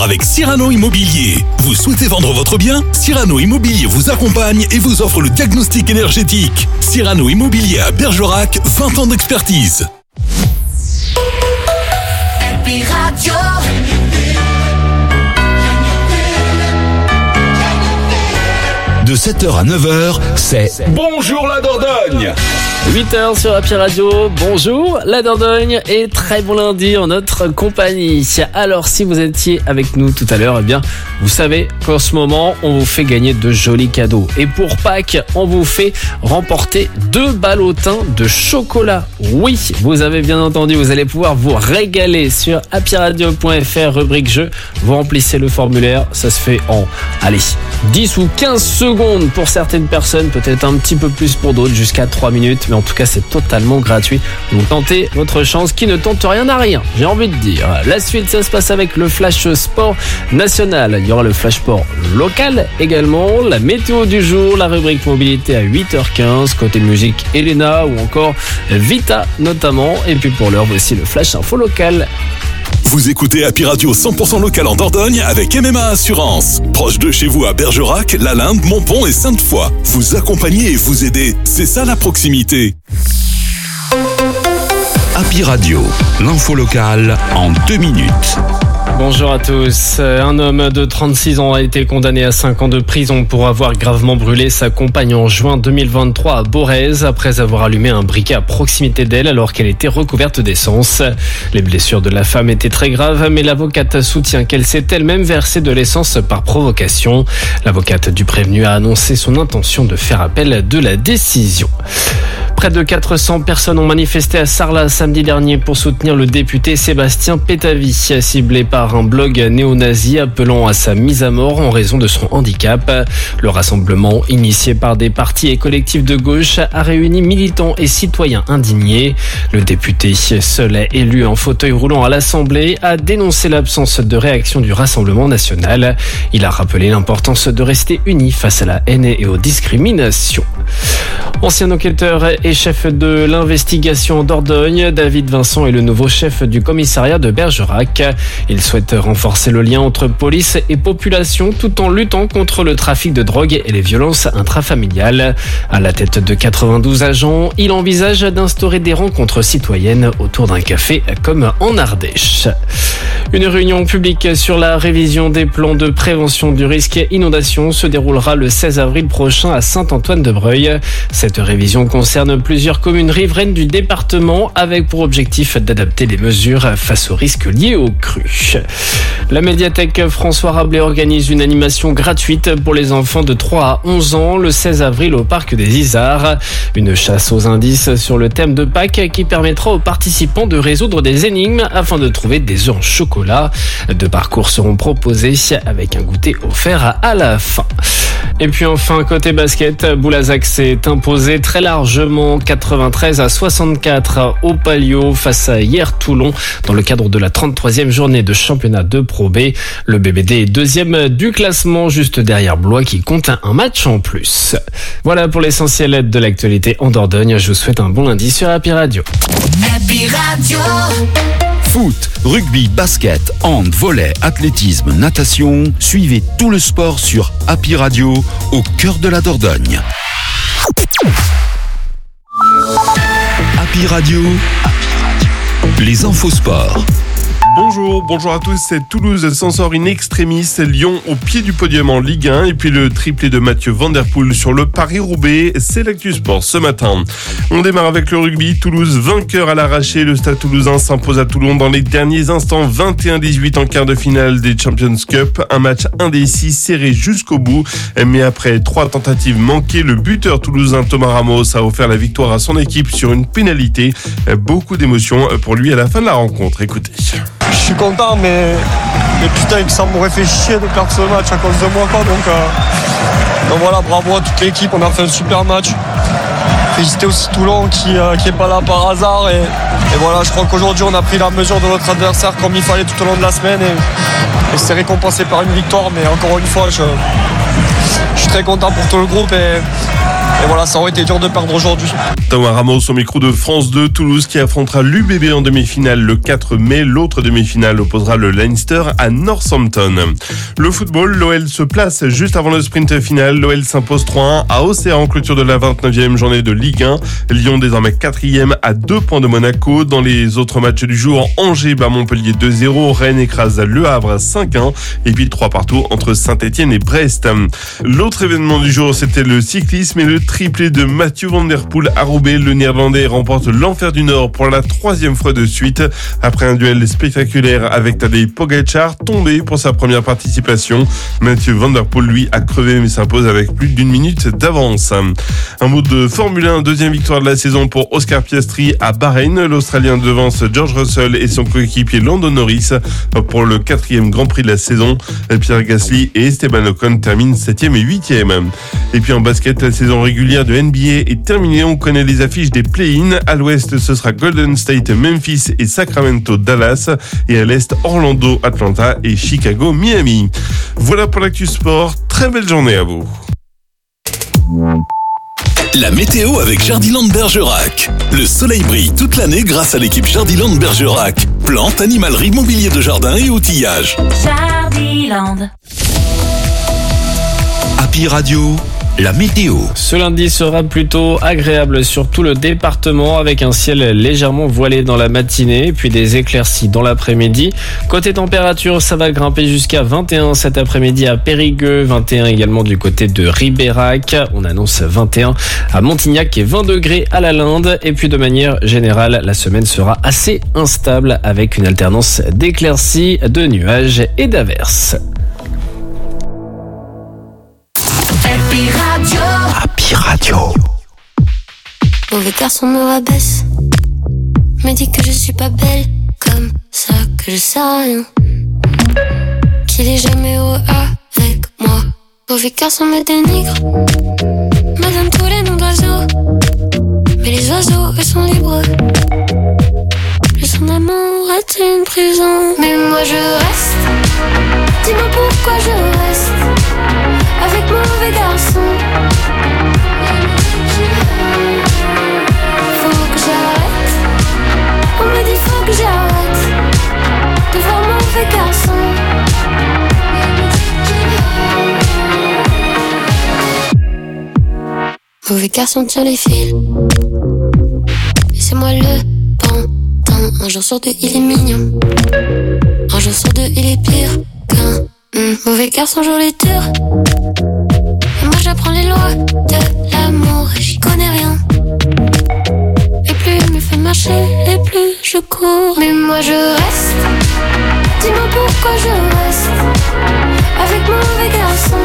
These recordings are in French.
avec Cyrano Immobilier. Vous souhaitez vendre votre bien ? Cyrano Immobilier vous accompagne et vous offre le diagnostic énergétique. Cyrano Immobilier à Bergerac, 20 ans d'expertise. Happy Radio. De 7h à 9h, c'est Bonjour la Dordogne. 8h sur Happy Radio, bonjour la Dordogne et très bon lundi en notre compagnie. Alors si vous étiez avec nous tout à l'heure, eh bien vous savez qu'en ce moment on vous fait gagner de jolis cadeaux. Et pour Pâques, on vous fait remporter 2 ballotins de chocolat. Oui, vous avez bien entendu, vous allez pouvoir vous régaler sur happyradio.fr, rubrique jeu. Vous remplissez le formulaire, ça se fait en, 10 ou 15 secondes pour certaines personnes, peut-être un petit peu plus pour d'autres, jusqu'à 3 minutes. Mais en tout cas, c'est totalement gratuit. Donc tentez votre chance qui ne tente rien à rien, j'ai envie de dire. La suite, ça se passe avec le Flash Sport National. Il y aura le Flash Sport local également, la météo du jour, la rubrique mobilité à 8h15. Côté musique, Elena ou encore Vita notamment. Et puis pour l'heure, voici le Flash Info local. Vous écoutez Happy Radio 100% local en Dordogne avec MMA Assurance. Proche de chez vous à Bergerac, Lalinde, Montpont et Sainte-Foy. Vous accompagner et vous aider, c'est ça la proximité. Happy Radio, l'info locale en 2 minutes. Bonjour à tous. Un homme de 36 ans a été condamné à 5 ans de prison pour avoir gravement brûlé sa compagne en juin 2023 à Borez après avoir allumé un briquet à proximité d'elle alors qu'elle était recouverte d'essence. Les blessures de la femme étaient très graves, mais l'avocate soutient qu'elle s'est elle-même versé de l'essence par provocation. L'avocate du prévenu a annoncé son intention de faire appel de la décision. Près de 400 personnes ont manifesté à Sarlat samedi dernier pour soutenir le député Sébastien Pétavy, ciblé par un blog néo-nazi appelant à sa mise à mort en raison de son handicap. Le rassemblement, initié par des partis et collectifs de gauche, a réuni militants et citoyens indignés. Le député, seul élu en fauteuil roulant à l'Assemblée, a dénoncé l'absence de réaction du Rassemblement national. Il a rappelé l'importance de rester unis face à la haine et aux discriminations. Ancien enquêteur et chef de l'investigation en Dordogne, David Vincent est le nouveau chef du commissariat de Bergerac. Il souhaite renforcer le lien entre police et population tout en luttant contre le trafic de drogue et les violences intrafamiliales. À la tête de 92 agents, il envisage d'instaurer des rencontres citoyennes autour d'un café comme en Ardèche. Une réunion publique sur la révision des plans de prévention du risque inondation se déroulera le 16 avril prochain à Saint-Antoine-de-Breuil. Cette révision concerne plusieurs communes riveraines du département avec pour objectif d'adapter les mesures face aux risques liés aux crues. La médiathèque François Rabelais organise une animation gratuite pour les enfants de 3 à 11 ans le 16 avril au parc des Isards. Une chasse aux indices sur le thème de Pâques qui permettra aux participants de résoudre des énigmes afin de trouver des œufs en chocolat. 2 parcours seront proposés avec un goûter offert à la fin. Et puis enfin, côté basket, Boulazac s'est imposé très largement 93 à 64 au Palio face à Hier Toulon dans le cadre de la 33e journée de championnat de Pro B. Le BBD est 2e du classement juste derrière Blois qui compte un match en plus. Voilà pour l'essentiel de l'actualité en Dordogne. Je vous souhaite un bon lundi sur Happy Radio. Happy Radio. Foot, rugby, basket, hand, volley, athlétisme, natation. Suivez tout le sport sur Happy Radio, au cœur de la Dordogne. Happy Radio, les infos sport. Bonjour à tous, c'est Toulouse s'en sort in extremis, Lyon au pied du podium en Ligue 1 et puis le triplé de Mathieu Van Der Poel sur le Paris-Roubaix, c'est l'actu sport ce matin. On démarre avec le rugby, Toulouse vainqueur à l'arraché, le Stade Toulousain s'impose à Toulon dans les derniers instants, 21-18 en quart de finale des Champions Cup, un match indécis serré jusqu'au bout, mais après 3 tentatives manquées, le buteur toulousain Thomas Ramos a offert la victoire à son équipe sur une pénalité, beaucoup d'émotions pour lui à la fin de la rencontre, écoutez. Je suis content, mais putain, ça m'aurait fait chier de perdre ce match à cause de moi, quoi. Donc voilà, bravo à toute l'équipe, on a fait un super match. Féliciter aussi Toulon qui est pas là par hasard. Et voilà, je crois qu'aujourd'hui, on a pris la mesure de notre adversaire comme il fallait tout au long de la semaine. Et c'est récompensé par une victoire. Mais encore une fois, je suis très content pour tout le groupe. voilà, ça aurait été dur de perdre aujourd'hui. Thomas Ramos au micro de France 2. Toulouse qui affrontera l'UBB en demi-finale le 4 mai. L'autre demi-finale opposera le Leinster à Northampton. Le football, l'OL se place juste avant le sprint final. L'OL s'impose 3-1 à Auxerre en clôture de la 29e journée de Ligue 1. Lyon désormais 4e à 2 points de Monaco. Dans les autres matchs du jour, Angers bat Montpellier 2-0. Rennes écrase Le Havre 5-1. Et puis 3 partout entre Saint-Etienne et Brest. L'autre événement du jour, c'était le cyclisme et le triplé de Mathieu Van Der Poel à Roubaix. Le Néerlandais remporte l'Enfer du Nord pour la 3e fois de suite. Après un duel spectaculaire avec Tadej Pogačar, tombé pour sa première participation. Mathieu Van Der Poel, lui, a crevé mais s'impose avec plus d'1 minute d'avance. Un mot de Formule 1, deuxième victoire de la saison pour Oscar Piastri à Bahreïn. L'Australien devance George Russell et son coéquipier Lando Norris pour le 4e Grand Prix de la saison. Pierre Gasly et Esteban Ocon terminent 7e et 8e. Et puis en basket, la saison régulière de NBA est terminée. On connaît les affiches des play-in. À l'ouest, ce sera Golden State, Memphis et Sacramento, Dallas. Et à l'est, Orlando, Atlanta et Chicago, Miami. Voilà pour l'actu sport. Très belle journée à vous. La météo avec Jardiland Bergerac. Le soleil brille toute l'année grâce à l'équipe Jardiland Bergerac. Plantes, animalerie, mobilier de jardin et outillage. Jardiland. Happy Radio, la météo. Ce lundi sera plutôt agréable sur tout le département avec un ciel légèrement voilé dans la matinée puis des éclaircies dans l'après-midi. Côté température, ça va grimper jusqu'à 21 cet après-midi à Périgueux, 21 également du côté de Ribérac. On annonce 21 à Montignac et 20 degrés à la Linde. Et puis de manière générale, la semaine sera assez instable avec une alternance d'éclaircies, de nuages et d'averses. Happy Radio. Mauvais garçon me rabaisse, me dit que je suis pas belle, comme ça que je sais rien, qu'il est jamais heureux avec moi. Mauvais garçon me dénigre, me donne tous les noms d'oiseaux, mais les oiseaux eux sont libres. Le son amour est une prison, mais moi je reste. Dis-moi pourquoi je reste avec mauvais garçon. Faut que j'arrête. On me dit faut que j'arrête de voir mauvais garçon. Mauvais garçon tient les fils et c'est moi le pantin. Un jour sur deux il est mignon, un jour sur deux il est pire qu'un mauvais garçon joue les tours. Et moi j'apprends les lois de l'amour et j'y connais rien. Et plus il me fait marcher et plus je cours. Mais moi je reste. Dis-moi pourquoi je reste avec mauvais garçon.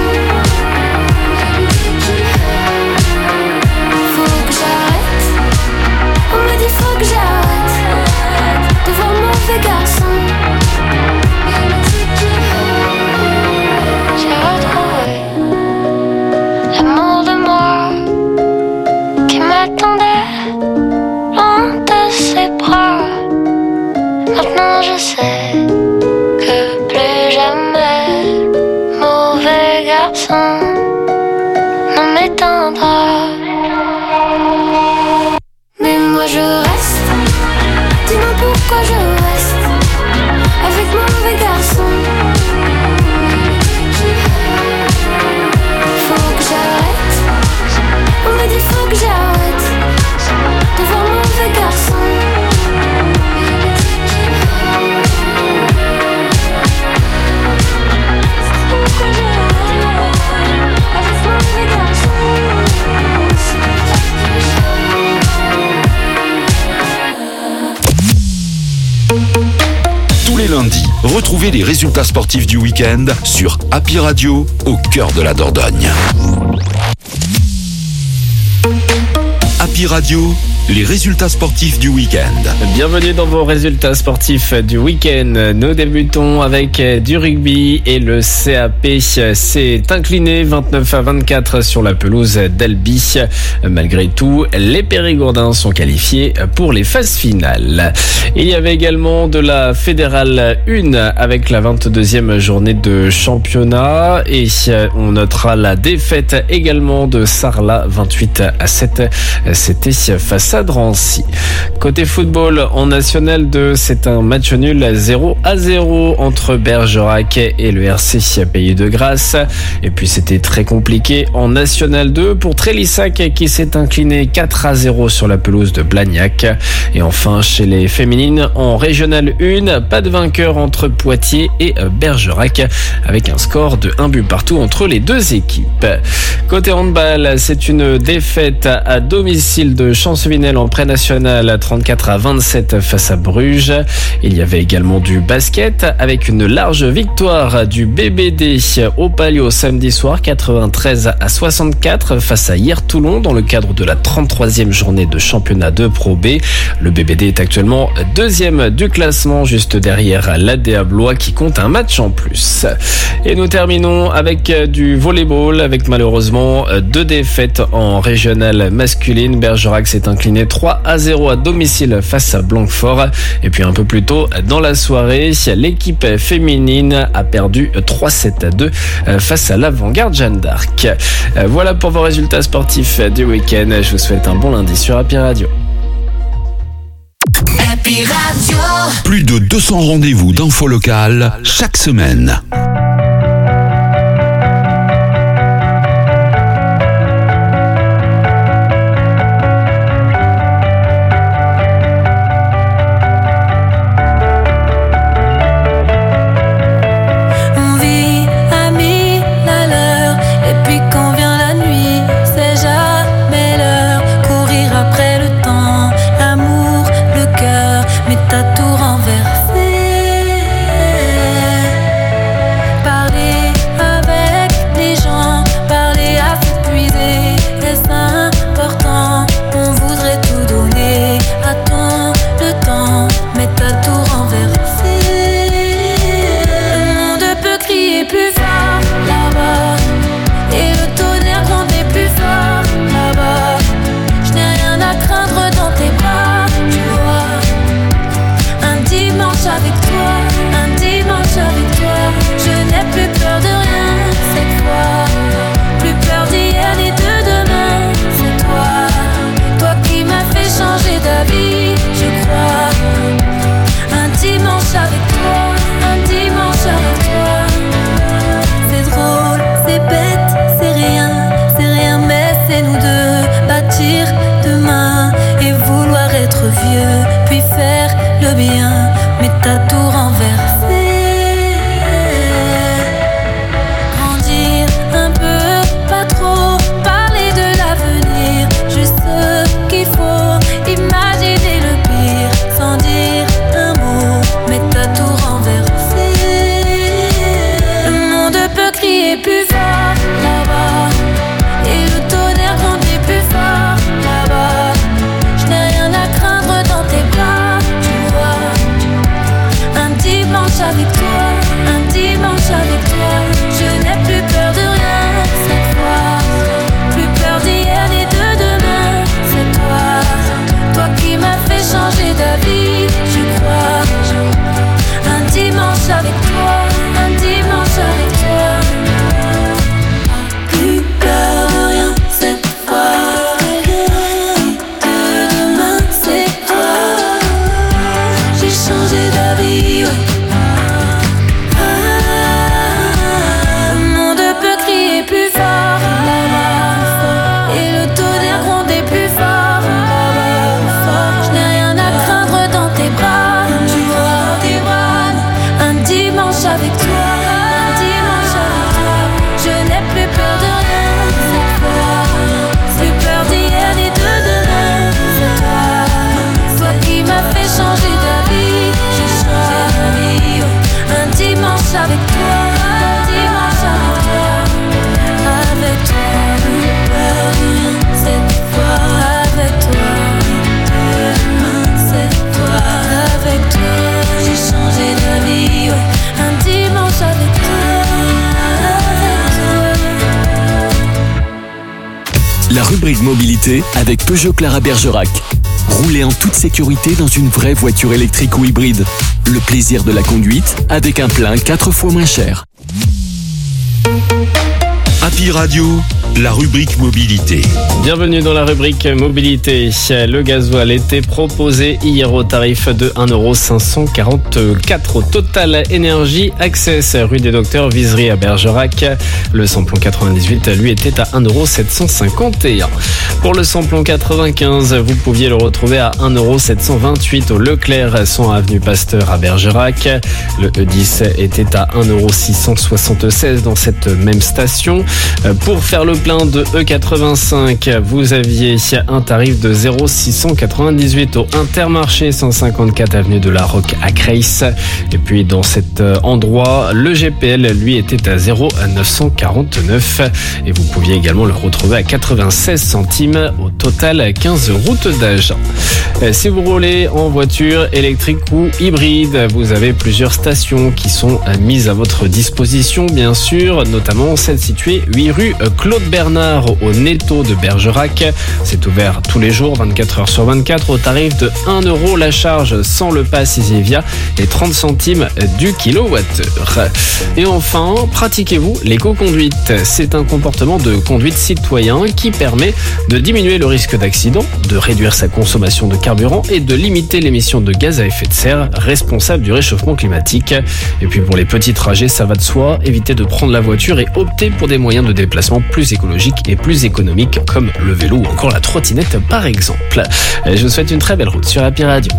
Faut que j'arrête. On me dit faut que j'arrête de voir mauvais garçon. J'ai retrouvé l'amour de moi qui m'attendait loin de ses bras. Maintenant je sais que plus jamais mauvais garçon ne m'éteindra. Mais moi je reste. Dis-moi pourquoi je reste avec mauvais garçon. Faut que j'arrête. On me dit faut que j'arrête de voir mauvais garçon. Pourquoi j'arrête avec mauvais garçon. Tous les lundis, retrouvez les résultats sportifs du week-end sur Happy Radio, au cœur de la Dordogne. Happy Radio, les résultats sportifs du week-end. Bienvenue dans vos résultats sportifs du week-end. Nous débutons avec du rugby et le CAP s'est incliné 29-24 sur la pelouse d'Albi. Malgré tout, les Périgourdins sont qualifiés pour les phases finales. Il y avait également de la Fédérale 1 avec la 22e journée de championnat et on notera la défaite également de Sarlat 28-7. C'était face à Drancy. Côté football, en National 2, c'est un match nul 0-0 entre Bergerac et le RC Pays de Grasse. Et puis c'était très compliqué en National 2 pour Trélissac qui s'est incliné 4-0 sur la pelouse de Blagnac. Et enfin, chez les féminines, en Régional 1, pas de vainqueur entre Poitiers et Bergerac avec un score de 1 but partout entre les deux équipes. Côté handball, c'est une défaite à domicile de Chancevinel en pré-national 34-27 face à Bruges. Il y avait également du basket avec une large victoire du BBD au Palio samedi soir 93-64 face à Hier-Toulon dans le cadre de la 33e journée de championnat de Pro B. Le BBD est actuellement deuxième du classement juste derrière l'ADA Blois qui compte un match en plus. Et nous terminons avec du volleyball avec malheureusement 2 défaites en régionale masculine. Bergerac s'est incliné 3-0 à domicile face à Blanquefort. Et puis un peu plus tôt dans la soirée, l'équipe féminine a perdu 3-7-2 face à l'Avant-Garde Jeanne d'Arc. Voilà pour vos résultats sportifs du week-end. Je vous souhaite un bon lundi sur Happy Radio. Happy Radio. Plus de 200 rendez-vous d'infos locales chaque semaine. La rubrique mobilité avec Peugeot Clara Bergerac. Roulez en toute sécurité dans une vraie voiture électrique ou hybride. Le plaisir de la conduite avec un plein 4 fois moins cher. Happy Radio, la rubrique mobilité. Bienvenue dans la rubrique mobilité. Le gasoil était proposé hier au tarif de 1,544 € au Total Energy Access, rue des Docteurs Visery à Bergerac. Le samplon 98, lui, était à 1,751 €. Pour le samplon 95, vous pouviez le retrouver à 1,728 € au Leclerc, 100 avenue Pasteur à Bergerac. Le E10 était à 1,676 € dans cette même station. Pour faire le plein de E85, vous aviez un tarif de 0,698 € au Intermarché 154 avenue de la Roque à Creil. Et puis dans cet endroit, le GPL lui était à 0,949 € et vous pouviez également le retrouver à 96 centimes au total 15 routes d'Agen. Si vous roulez en voiture électrique ou hybride, vous avez plusieurs stations qui sont mises à votre disposition, bien sûr, notamment celle située 8 rue Claude Bernard au Netto de Bergerac. C'est ouvert tous les jours, 24 heures sur 24, au tarif de 1 € la charge sans le pass Isivia et 30 centimes du kilowattheure. Et enfin, pratiquez-vous l'éco-conduite. C'est un comportement de conduite citoyen qui permet de diminuer le risque d'accident, de réduire sa consommation de carburant et de limiter l'émission de gaz à effet de serre responsable du réchauffement climatique. Et puis pour les petits trajets, ça va de soi, évitez de prendre la voiture et optez pour des moyens de déplacement plus écologiques et plus économiques comme le vélo ou encore la trottinette par exemple. Je vous souhaite une très belle route sur Happy Radio.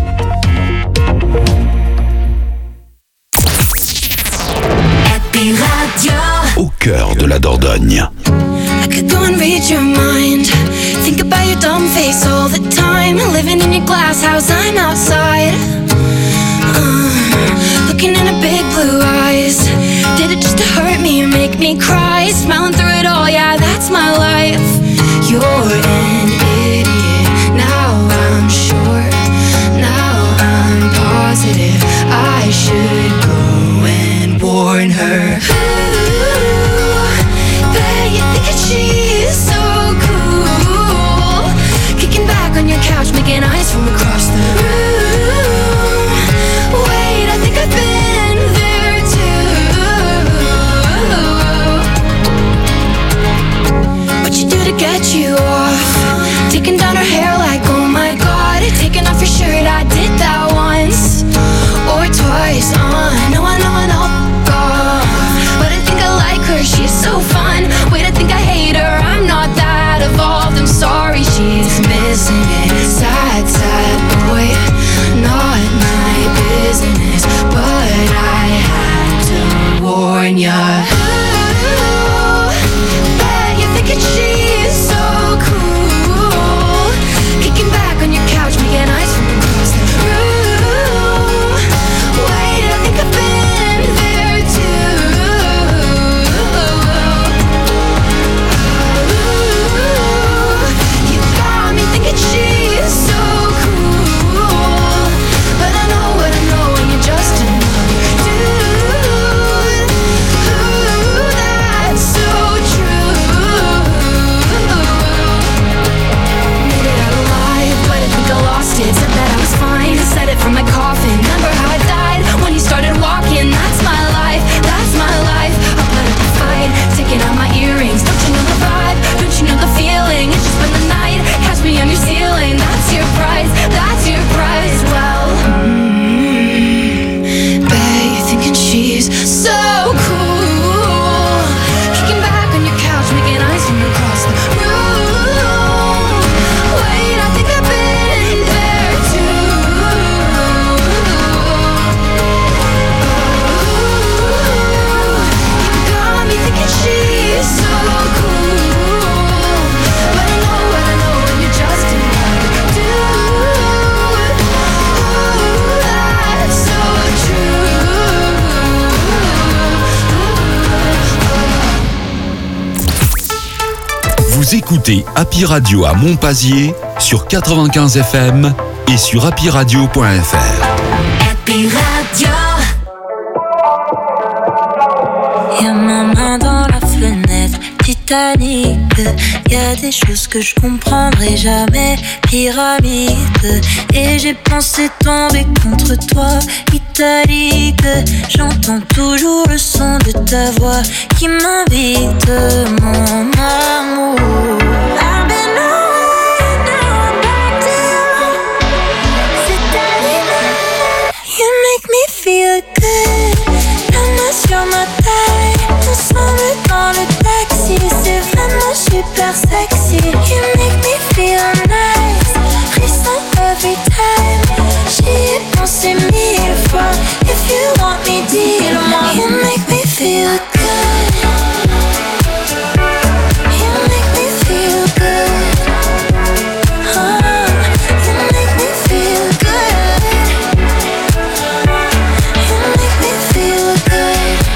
Happy Radio. Au cœur de la Dordogne. I could go and read your mind. Think about your dumb face all the time. Living in your glass house, I'm outside. Looking in her big blue eyes. Did it just to hurt me or make me cry? Smiling through it all, yeah, that's my life. You're an idiot. Now I'm sure. Now I'm positive. I should go and warn her. Bet you think that she's so cool. Kicking back on your couch, making eyes from across the room. Wait, I think I've been there too. What you do to get you off? Taking down her hair like, oh my god. Taking off your shirt, I did that once or twice. I know, God. But I think I like her, she's so fun. Wait, I think I hate her, I'm not that evolved. I'm sorry, she's missing it. Sad, sad boy, not my business. But I had to warn ya. Ooh, bet you're thinking she's so cool. Kicking back on your couch, making eyes from across the room. Wait, I think I've been there too. You got me thinking she's so cool. But I know what I know, and you're just another dude. Ooh, that's so true. Made it out alive, but I think I lost it. Said that I was fine, said it from my coffin. Remember how I died when you started walking? That's my life, that's my life. I'll put up a fight, taking out my earrings. Don't you know the vibe? Don't you know the feeling? It's just been the night, catch me on your ceiling. That's your prize, that's your prize. Well, bet you're thinking she's so cool. Kicking back on your couch, making eyes from across the room. Wait, I think I've been there too. You got me thinking she's so cool. But I know what I know, and you're just another dude. Ooh, that's so true. Vous écoutez Happy Radio à Montpazier sur 95 FM et sur happyradio.fr. Happy Radio. Y'a ma main dans la fenêtre, petite Titanic. Y a des choses que je comprendrai jamais. Pyramide. Et j'ai pensé tomber contre toi. Italique. J'entends toujours le son de ta voix qui m'invite, mon amour. I've been away, now I'm back to you. C'est ta limite. You make me feel good. La main sur ma taille. Ensemble dans le taxi. C'est vraiment super sexy. You make me feel nice. Frisson every time. J'y ai pensé 1000 fois. If you want me, dis-le-moi. You make me feel good. You make me feel good. Oh, you make me feel good. You make me feel good.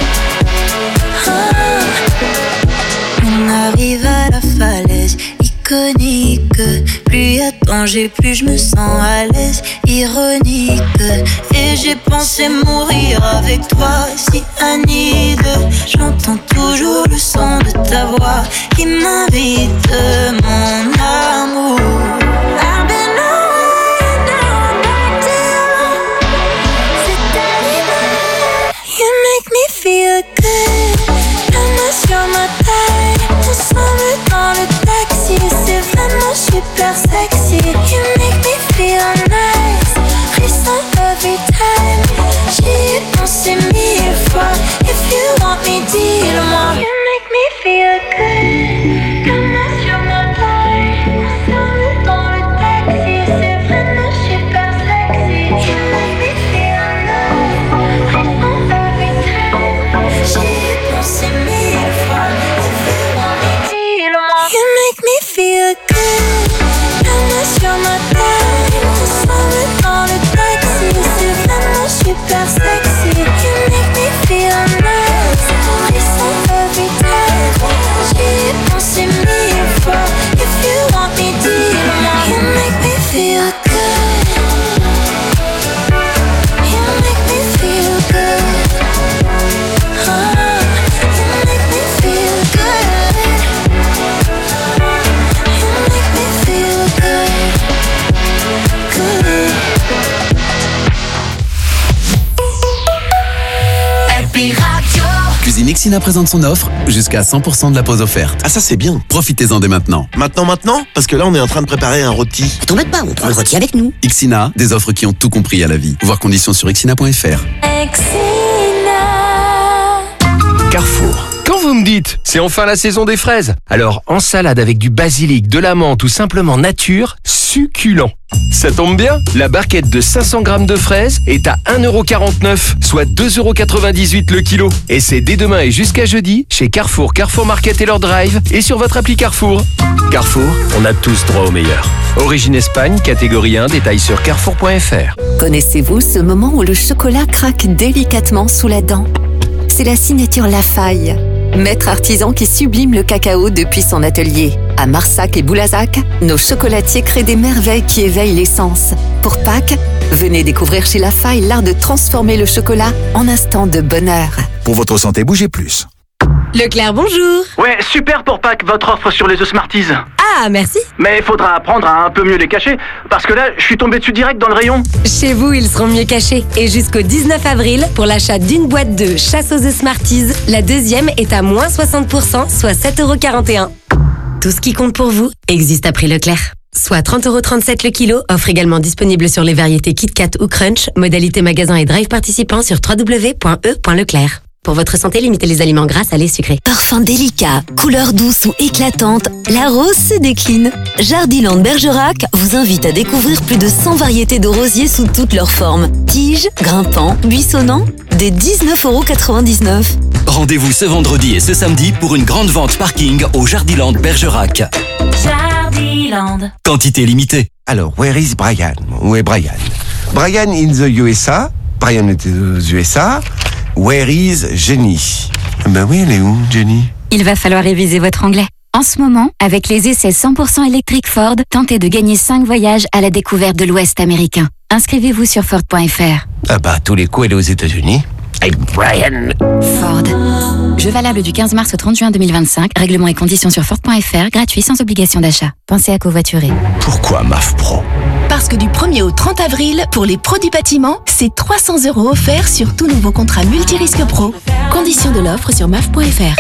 Oh. On arrive à la falaise iconique. Plus y a danger, plus je me sens à l'aise. Ironique. Et j'ai pensé mourir avec toi, si Anide. J'entends toujours le son de ta voix qui m'invite, mon amour. I've been away, now I'm back to you. C'est ta limite. You make me feel good. La main sur ma taille. Ensemble dans le taxi. C'est vraiment super sexy. You make me feel nice. Frisson every time. J'y ai pensé 1000 fois. If you want me, dis-le-moi. You make me feel good. La main sur ma taille. Ensemble dans le taxi. C'est vraiment super sexy. You make me feel nice. Frisson every time. J'y ai pensé 1000 fois. If you want me, dis-le-moi. You make me feel good. La main sur ma taille. Ensemble dans le taxi. C'est vraiment super sexy. You make me feel nice. Frisson every time. J'y ai pensé 1000 fois. If you want me, dis-le-moi. You make me feel good. You make me feel good. Oh, you make me feel good. You make me feel good. Good. Happy Radio. Cuisine Xina présente son offre, jusqu'à 100% de la pause offerte. Ah ça c'est bien. Profitez-en dès maintenant. Maintenant Parce que là on est en train de préparer un rôti. T'embête pas, on prend le rôti avec nous. Xina, des offres qui ont tout compris à la vie. Voir conditions sur xina.fr. Carrefour. Quand vous me dites, c'est enfin la saison des fraises. Alors, en salade avec du basilic, de la menthe ou simplement nature, succulent. Ça tombe bien, la barquette de 500 grammes de fraises est à 1,49€, soit 2,98€ le kilo. Et c'est dès demain et jusqu'à jeudi, chez Carrefour, Carrefour Market et leur drive, et sur votre appli Carrefour. Carrefour, on a tous droit au meilleur. Origine Espagne, catégorie 1, détail sur carrefour.fr. Connaissez-vous ce moment où le chocolat craque délicatement sous la dent ? C'est la signature Lafaille, maître artisan qui sublime le cacao depuis son atelier. À Marsac et Boulazac, nos chocolatiers créent des merveilles qui éveillent les sens. Pour Pâques, venez découvrir chez Lafaille l'art de transformer le chocolat en instant de bonheur. Pour votre santé, bougez plus. Leclerc, bonjour. Ouais, super pour Pâques, votre offre sur les œufs Smarties. Ah, merci. Mais il faudra apprendre à un peu mieux les cacher, parce que là, je suis tombé dessus direct dans le rayon. Chez vous, ils seront mieux cachés. Et jusqu'au 19 avril, pour l'achat d'une boîte de chasse aux œufs Smarties, la deuxième est à moins 60%, soit 7,41€. Tout ce qui compte pour vous existe à prix Leclerc. Soit 30,37€ le kilo, offre également disponible sur les variétés KitKat ou Crunch, modalité magasin et drive participant sur www.e.leclerc. Pour votre santé, limitez les aliments gras, salés, sucrés. Parfum délicat, couleur douce ou éclatante, la rose se décline. Jardiland Bergerac vous invite à découvrir plus de 100 variétés de rosiers sous toutes leurs formes. Tiges, grimpants, buissonnants, des 19,99€. Rendez-vous ce vendredi et ce samedi pour une grande vente parking au Jardiland Bergerac. Jardiland. Quantité limitée. Alors, where is Brian? Où est Brian? Brian in the USA. Brian est aux USA. Where is Jenny? Ben oui, elle est où, Jenny? Il va falloir réviser votre anglais. En ce moment, avec les essais 100% électriques Ford, tentez de gagner 5 voyages à la découverte de l'Ouest américain. Inscrivez-vous sur Ford.fr. Ah bah, tous les coups, elle est aux États-Unis. Hey Brian. Ford. Jeu valable du 15 mars au 30 juin 2025. Règlements et conditions sur Ford.fr. Gratuit sans obligation d'achat. Pensez à covoiturer. Pourquoi MAF Pro? Parce que du 1er au 30 avril, pour les pros du bâtiment, c'est 300 € offerts sur tout nouveau contrat multirisque pro. Conditions de l'offre sur maf.fr.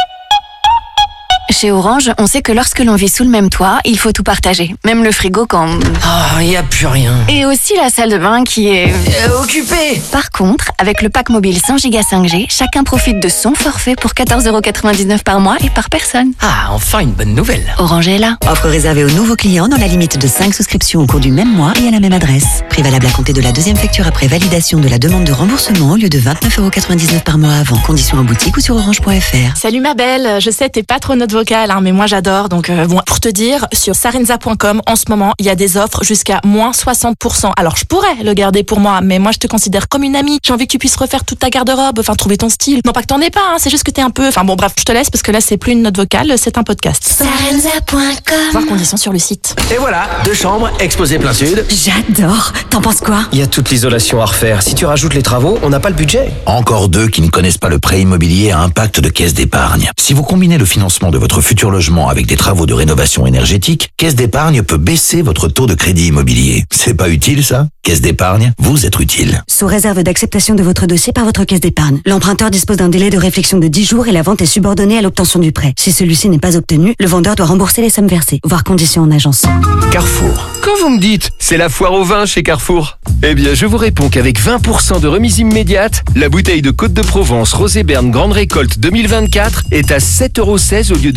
Chez Orange, on sait que lorsque l'on vit sous le même toit, il faut tout partager. Même le frigo quand... Oh, il n'y a plus rien. Et aussi la salle de bain qui est... occupée. Par contre, avec le pack mobile 100 Go 5G, chacun profite de son forfait pour 14,99 € par mois et par personne. Ah, enfin une bonne nouvelle. Orange est là. Offre réservée aux nouveaux clients dans la limite de 5 souscriptions au cours du même mois et à la même adresse. Prix valable à compter de la deuxième facture après validation de la demande de remboursement au lieu de 29,99 € par mois avant. Conditions en boutique ou sur orange.fr. Salut ma belle, je sais t'es pas trop notre vocale, mais moi j'adore. Donc bon, pour te dire, sur sarenza.com en ce moment, il y a des offres jusqu'à moins 60%. Alors je pourrais le garder pour moi, mais moi je te considère comme une amie. J'ai envie que tu puisses refaire toute ta garde-robe, enfin trouver ton style. Non pas que t'en aies pas, c'est juste que t'es un peu... Enfin bon bref, je te laisse parce que là c'est plus une note vocale, c'est un podcast. Sarenza.com. Voir conditions sur le site. Et voilà, 2 chambres, exposées plein sud. J'adore. T'en penses quoi? Il y a toute l'isolation à refaire. Si tu rajoutes les travaux, on n'a pas le budget. Encore 2 qui ne connaissent pas le prêt immobilier à impact de Caisse d'épargne. Si vous combinez le financement de votre futur logement avec des travaux de rénovation énergétique, Caisse d'épargne peut baisser votre taux de crédit immobilier. C'est pas utile ça? Caisse d'épargne, vous êtes utile. Sous réserve d'acceptation de votre dossier par votre caisse d'épargne. L'emprunteur dispose d'un délai de réflexion de 10 jours et la vente est subordonnée à l'obtention du prêt. Si celui-ci n'est pas obtenu, le vendeur doit rembourser les sommes versées. Voir conditions en agence. Carrefour. Quand vous me dites, c'est la foire au vin chez Carrefour, eh bien je vous réponds qu'avec 20% de remise immédiate, la bouteille de Côte de Provence Rosé Berne Grande Récolte 2024 est à 7,16 € au lieu de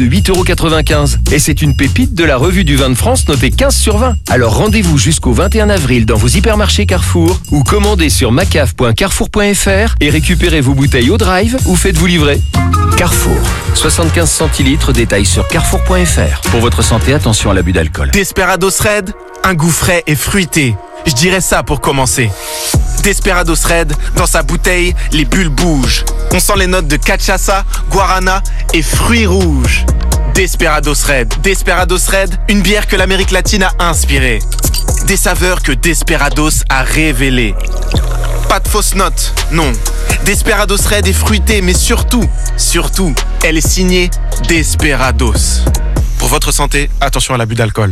8,95 €. Et c'est une pépite de la revue du vin de France notée 15 sur 20. Alors rendez-vous jusqu'au 21 avril dans vos hypermarchés Carrefour ou commandez sur macaf.carrefour.fr et récupérez vos bouteilles au drive ou faites-vous livrer. Carrefour, 75 centilitres, détail sur carrefour.fr. Pour votre santé, attention à l'abus d'alcool. Desperados Red, un goût frais et fruité. Je dirais ça pour commencer. Desperados Red, dans sa bouteille, les bulles bougent. On sent les notes de cachaça, guarana et fruits rouges. Desperados Red, une bière que l'Amérique latine a inspirée. Des saveurs que Desperados a révélées. Pas de fausses notes, non. Desperados Red est fruitée, mais surtout, elle est signée Desperados. Pour votre santé, attention à l'abus d'alcool.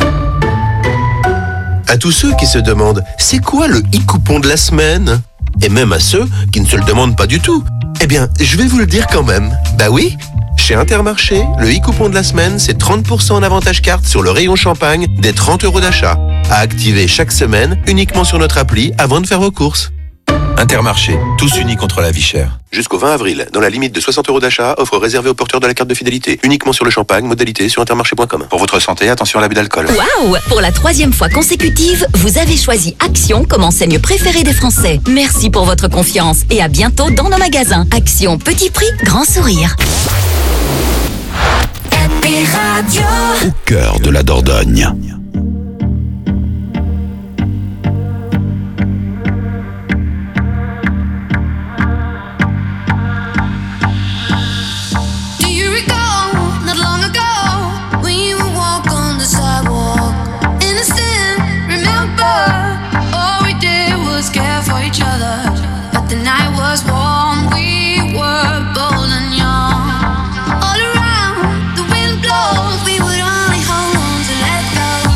À tous ceux qui se demandent, c'est quoi le e-coupon de la semaine? Et même à ceux qui ne se le demandent pas du tout. Eh bien, je vais vous le dire quand même. Bah oui, chez Intermarché, le e-coupon de la semaine, c'est 30% en avantage carte sur le rayon champagne des 30 € d'achat. À activer chaque semaine, uniquement sur notre appli, avant de faire vos courses. Intermarché, tous unis contre la vie chère. Jusqu'au 20 avril, dans la limite de 60 € d'achat, offre réservée aux porteurs de la carte de fidélité. Uniquement sur le champagne, modalité sur intermarché.com. Pour votre santé, attention à l'abus d'alcool. Waouh! Pour la 3e fois consécutive, vous avez choisi Action comme enseigne préférée des Français. Merci pour votre confiance et à bientôt dans nos magasins. Action, petit prix, grand sourire. Happy Radio. Au cœur de la Dordogne. All around, the wind blows. We would only hold on to let go.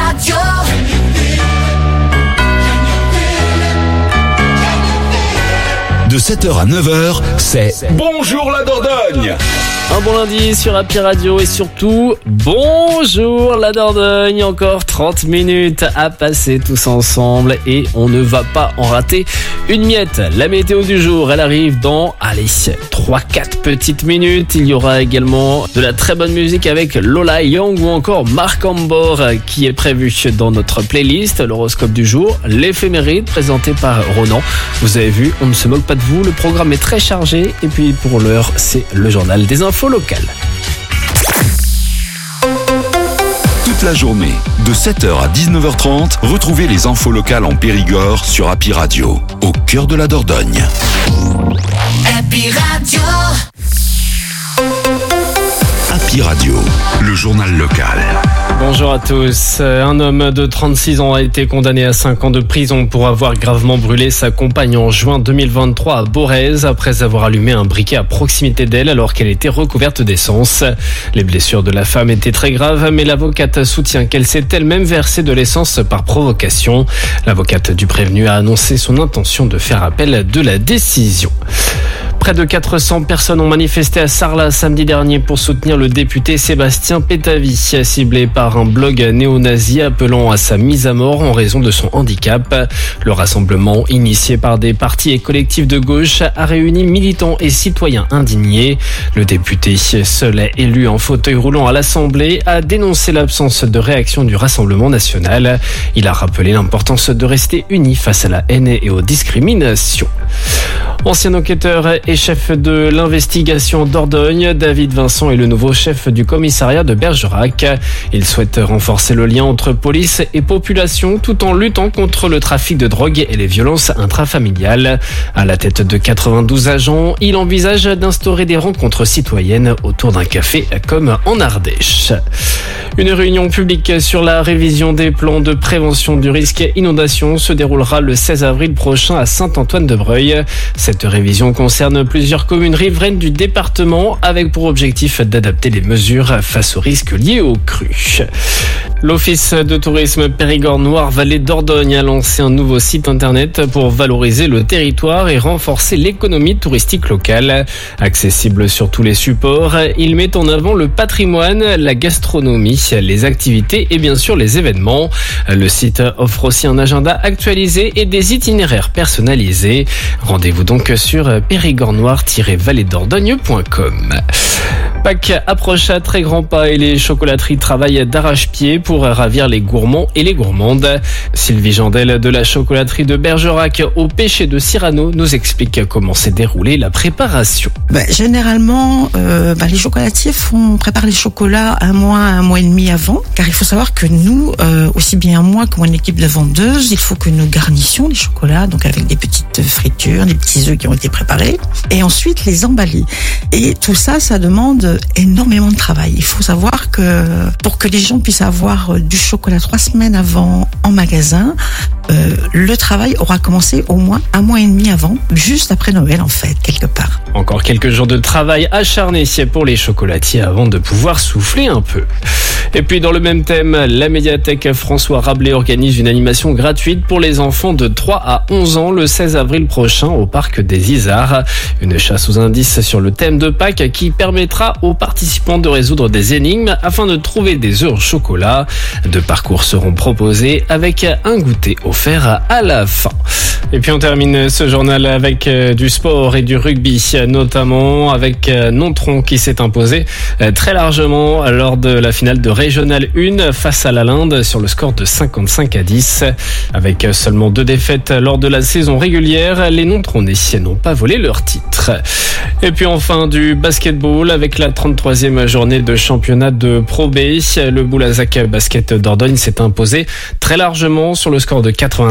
Radio. De 7h à 9h, c'est Bonjour la Dordogne. Un bon lundi sur Happy Radio et surtout, bonjour la Dordogne. Encore 30 minutes à passer tous ensemble et on ne va pas en rater une miette. La météo du jour, elle arrive dans, 3-4 petites minutes. Il y aura également de la très bonne musique avec Lola Young ou encore Marc Ambor qui est prévu dans notre playlist. L'horoscope du jour, l'éphéméride présenté par Ronan. Vous avez vu, on ne se moque pas de vous, le programme est très chargé et puis pour l'heure, c'est le journal des infos locales. Toute la journée, de 7h à 19h30, retrouvez les infos locales en Périgord sur Happy Radio, au cœur de la Dordogne. Happy Radio. Happy Radio, le journal local. Bonjour à tous. Un homme de 36 ans a été condamné à 5 ans de prison pour avoir gravement brûlé sa compagne en juin 2023 à Borez après avoir allumé un briquet à proximité d'elle alors qu'elle était recouverte d'essence. Les blessures de la femme étaient très graves, mais l'avocate soutient qu'elle s'est elle-même versé de l'essence par provocation. L'avocate du prévenu a annoncé son intention de faire appel de la décision. Près de 400 personnes ont manifesté à Sarlat samedi dernier pour soutenir le député Sébastien Pétavy, ciblé par un blog néo-nazi appelant à sa mise à mort en raison de son handicap. Le rassemblement, initié par des partis et collectifs de gauche, a réuni militants et citoyens indignés. Le député, seul élu en fauteuil roulant à l'Assemblée, a dénoncé l'absence de réaction du Rassemblement national. Il a rappelé l'importance de rester unis face à la haine et aux discriminations. Ancien enquêteur et chef de l'investigation Dordogne, David Vincent est le nouveau chef du commissariat de Bergerac. Il souhaite renforcer le lien entre police et population tout en luttant contre le trafic de drogue et les violences intrafamiliales. À la tête de 92 agents, il envisage d'instaurer des rencontres citoyennes autour d'un café comme en Ardèche. Une réunion publique sur la révision des plans de prévention du risque inondation se déroulera le 16 avril prochain à Saint-Antoine-de-Breuil. Cette révision concerne plusieurs communes riveraines du département avec pour objectif d'adapter les mesures face aux risques liés aux crues. L'Office de tourisme Périgord-Noire-Vallée Dordogne a lancé un nouveau site internet pour valoriser le territoire et renforcer l'économie touristique locale. Accessible sur tous les supports, il met en avant le patrimoine, la gastronomie, les activités et bien sûr les événements. Le site offre aussi un agenda actualisé et des itinéraires personnalisés. Rendez-vous donc sur périgordnoire-valleedordogne.com. Pâques approche à très grands pas et les chocolateries travaillent d'arrache-pied pour ravir les gourmands et les gourmandes. Sylvie Jandel de la chocolaterie de Bergerac au Pêcher de Cyrano nous explique comment s'est déroulée la préparation. Généralement, les chocolatiers préparent les chocolats un mois et demi avant, car il faut savoir que nous, aussi bien moi que mon équipe de vendeuses, il faut que nous garnissions les chocolats, donc avec des petites fritures, des petits œufs qui ont été préparés, et ensuite les emballer. Et tout ça, ça demande énormément de travail. Il faut savoir que pour que les gens puissent avoir du chocolat 3 semaines avant en magasin, le travail aura commencé au moins un mois et demi avant, juste après Noël en fait, quelque part. Encore quelques jours de travail acharné pour les chocolatiers avant de pouvoir souffler un peu. Et puis dans le même thème, la médiathèque François Rabelais organise une animation gratuite pour les enfants de 3 à 11 ans le 16 avril prochain au parc des Isards. Une chasse aux indices sur le thème de Pâques qui permettra aux participants de résoudre des énigmes afin de trouver des œufs au chocolat. 2 parcours seront proposés avec un goûter offert à la fin. Et puis on termine ce journal avec du sport et du rugby, notamment avec Nontron qui s'est imposé très largement lors de la finale de Régional 1 face à la Linde sur le score de 55-10. Avec seulement 2 défaites lors de la saison régulière, les Nontronais n'ont pas volé leur titre. Et puis enfin du basketball avec la 33e journée de championnat de Pro B. Le Boulazac Basket Dordogne s'est imposé très largement sur le score de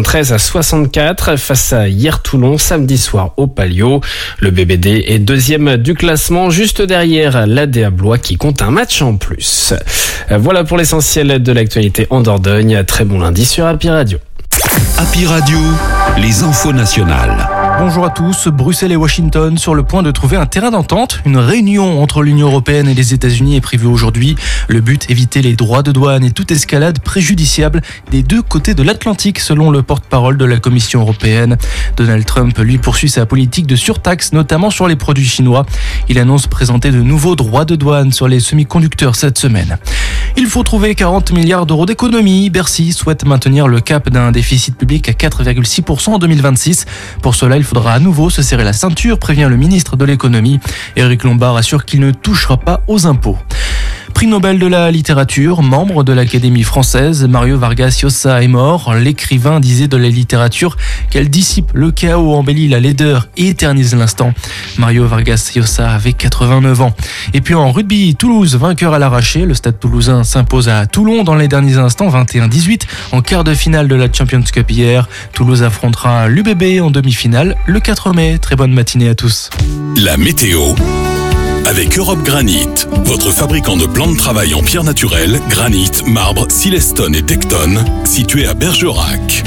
93-64 face à Hier Toulon samedi soir au Palio. Le BBD est 2e du classement juste derrière l'ADA Blois qui compte un match en plus. Voilà pour l'essentiel de l'actualité en Dordogne. Très bon lundi sur Happy Radio. Happy Radio, les infos nationales. Bonjour à tous. Bruxelles et Washington sur le point de trouver un terrain d'entente. Une réunion entre l'Union européenne et les États-Unis est prévue aujourd'hui. Le but, éviter les droits de douane et toute escalade préjudiciable des deux côtés de l'Atlantique, selon le porte-parole de la Commission européenne. Donald Trump, lui, poursuit sa politique de surtaxe, notamment sur les produits chinois. Il annonce présenter de nouveaux droits de douane sur les semi-conducteurs cette semaine. Il faut trouver 40 milliards d'euros d'économies. Bercy souhaite maintenir le cap d'un déficit public à 4,6% en 2026. Pour cela, il faudra à nouveau se serrer la ceinture, prévient le ministre de l'économie. Éric Lombard assure qu'il ne touchera pas aux impôts. Prix Nobel de la littérature, membre de l'Académie française, Mario Vargas Llosa est mort. L'écrivain disait de la littérature qu'elle dissipe le chaos, embellit la laideur et éternise l'instant. Mario Vargas Llosa avait 89 ans. Et puis en rugby, Toulouse, vainqueur à l'arraché. Le Stade toulousain s'impose à Toulon dans les derniers instants, 21-18, en quart de finale de la Champions Cup hier. Toulouse affrontera l'UBB en demi-finale le 4 mai. Très bonne matinée à tous. La météo avec Europe Granit, votre fabricant de plans de travail en pierre naturelle, granit, marbre, silestone et tectone, situé à Bergerac.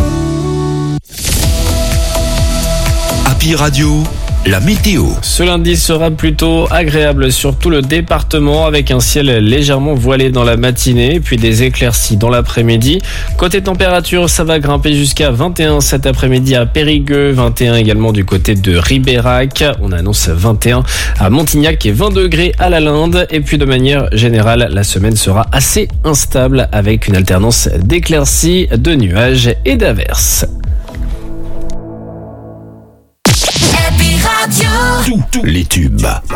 Happy Radio, la météo. Ce lundi sera plutôt agréable sur tout le département avec un ciel légèrement voilé dans la matinée puis des éclaircies dans l'après-midi. Côté température, ça va grimper jusqu'à 21 cet après-midi à Périgueux, 21 également du côté de Ribérac. On annonce 21 à Montignac et 20 degrés à la Linde. Et puis de manière générale, la semaine sera assez instable avec une alternance d'éclaircies, de nuages et d'averses. Tous les tubes.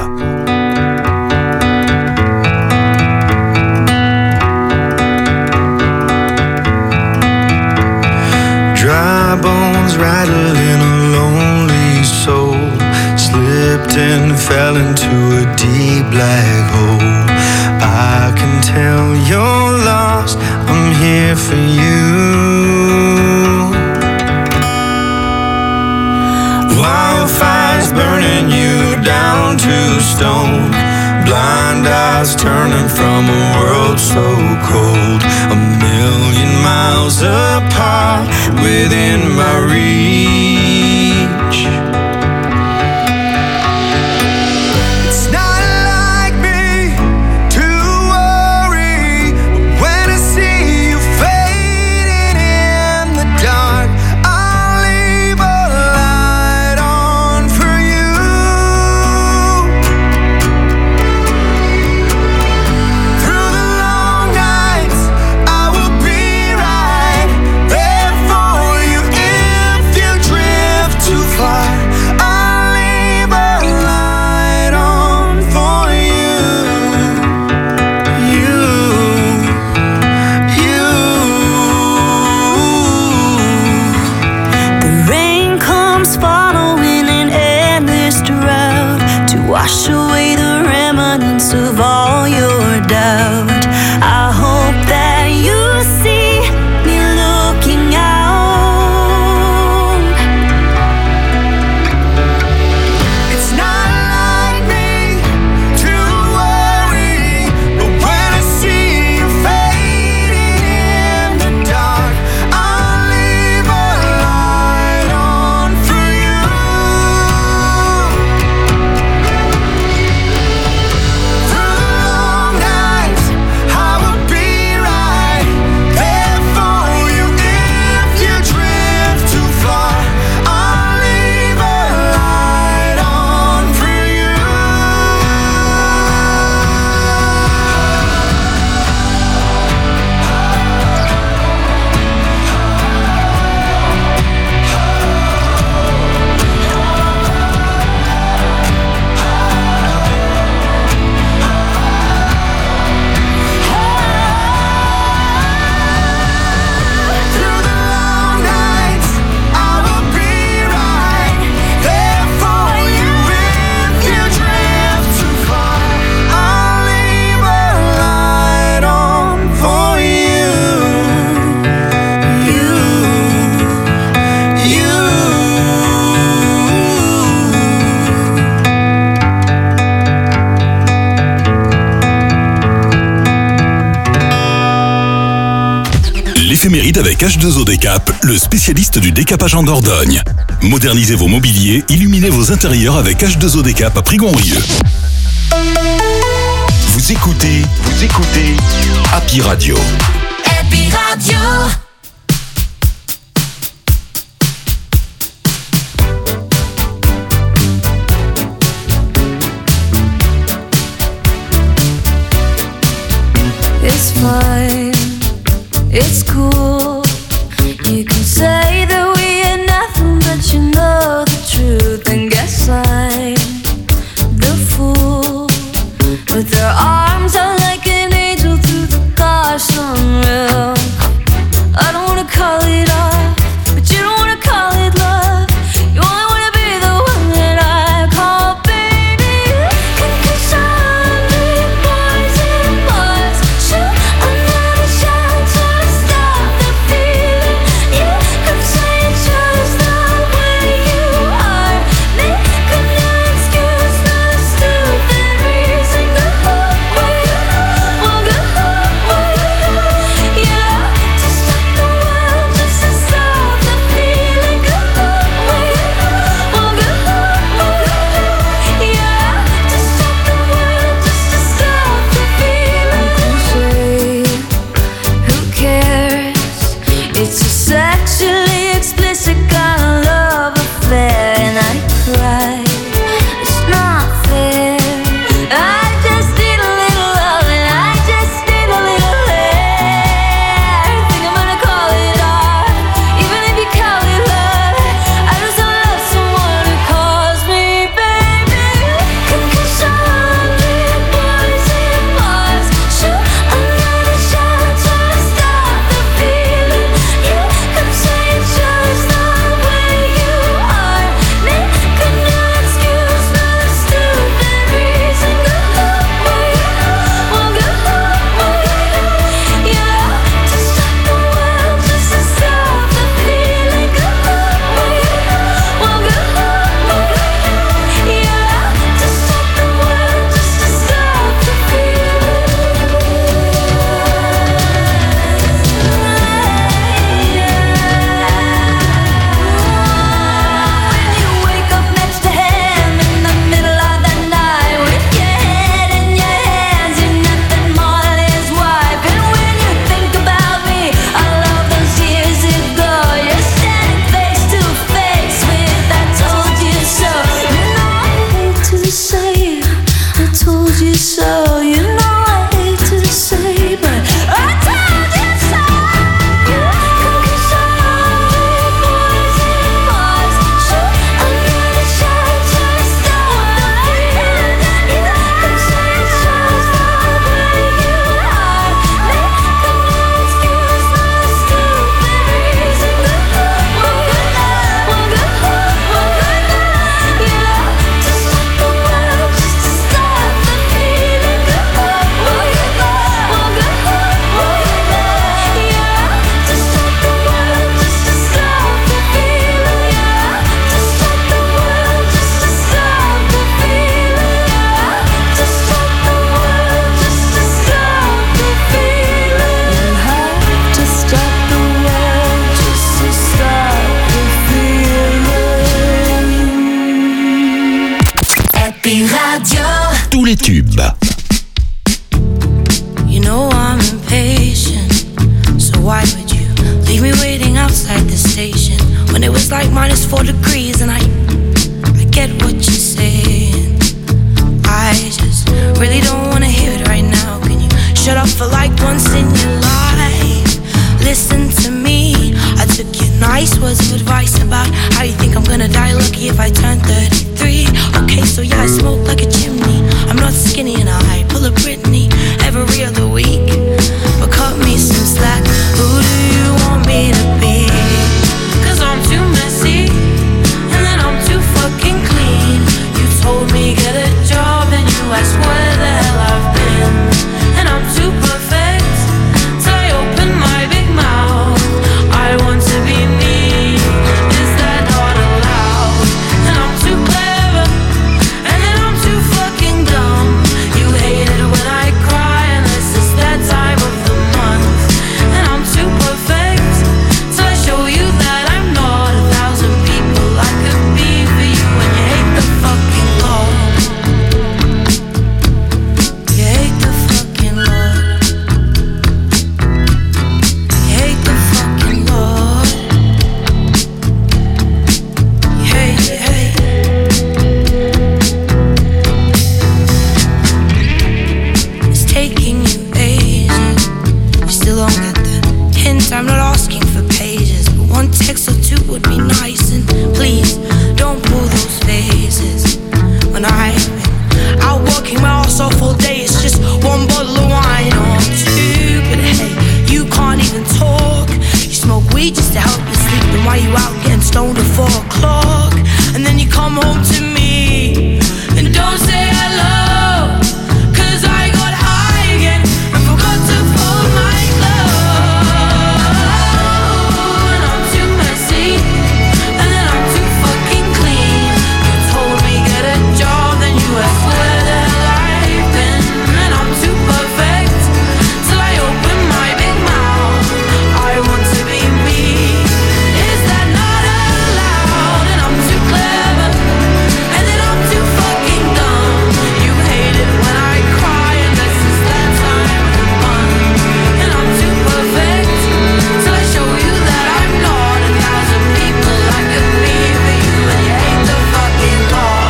Dry bones rattling a lonely soul, slipped and fell into a deep black hole. I can tell you're lost, I'm here for you. Wildfires burning you down to stone, blind eyes turning from a world so cold, a million miles apart within my reach. It's not like me to worry, but when I see you fading in the dark, I'll leave a light on for you. Through the long L'éphéméride avec H2O Décap, le spécialiste du décapage en Dordogne. Modernisez vos mobiliers, illuminez vos intérieurs avec H2O Décap à Prigonrieux. Vous écoutez Happy Radio. Happy Radio. It's fine, it's cool. You can say that we ain't nothing, but you know the truth. And guess I'm the fool with their arms out like an angel through the car sunroof. I don't wanna call it off, but you don't wanna call it love. You only wanna be the one that I call baby. Can me, boys and boys. Shoot another shot to stop the feeling. You could say it's just the way you are. Make a new excuse, not a stupid reason. Go away, well, go away. Yeah, to stop the world, just to stop the feeling. Go away, well, go away. Yeah, to stop the world, just to stop the feeling. Who cares? It's a sexually explicit kind of love affair, and I cry. It's not fair. I just need a little love, and I just need a little air. Think I'm gonna call it art, even if you call it love. I just don't love someone who calls me baby. Concussion, boys and boys. Shoot another shot to stop the feeling. You could say it's just the way you are. Make a new excuse, not a stupid reason. Go away, well, go away. Yeah, to stop the world, just to stop the feeling. Go away, well, go away. Yeah, to stop the world, just to stop the When you wake up next to him in the middle of the night with your head in your hands, you're nothing more than his wife. And when you think about me, I love those years ago. You're standing face to face with I told you so. You know I hate to say it, I told you so. You know I hate to say, but I told you so. Boys and boys, shoot another shot to stop the feeling. You could say it's just the way you are. Make a new excuse, not a stupid reason. Go away, well, go away. Yeah, to stop the world, just to stop the feeling. Go away, well, go away. Yeah, to stop the world, just to stop the feeling. Yeah, to stop the world, just to stop the feeling. Yeah, to stop the world, just to stop the feeling. You have to stop the world, just to stop the feeling. Happy Radio. Tous les tubes. You know I'm impatient, so why would you leave me waiting outside the station when it was like -4 degrees? And I get what you're saying. I just really don't wanna hear it right now. Can you shut up for like once in your life? Listen to me. I took your nice words of advice about how you think I'm gonna die lucky if I turn 33. Okay, so yeah, I smoke like a chimney. I'm not skinny and I pull a Britney every other week. But cut me some slack. Who do you want me to be? 'Cause I'm too messy and then I'm too fucking clean. You told me get a job and you asked where the hell I've been. And I'm too perfect, so I open my big mouth. I want to be me, is that not allowed? And I'm too clever, and then I'm I'm not asking for pages, but one text or two would be nice. And please, don't pull those faces. When I've been out working my ass off all day, it's just one bottle of wine or two. But hey, you can't even talk. You smoke weed just to help you sleep. Then why you out getting stoned at 4 o'clock? And then you come home to me and don't say hello, 'cause I got high again and forgot to fold my clothes. And I'm too messy, and then I'm too fucking clean. You told me get a job, then you asked where the hell I've been. And I'm too perfect till I open my big mouth. I want to be me. Is that not allowed? And I'm too clever, and then I'm too fucking dumb. You hate it when I cry, unless it's that time of the month. And I'm too perfect till I show you that I'm not. 1,000 people I could be for you, and you hate the fucking law.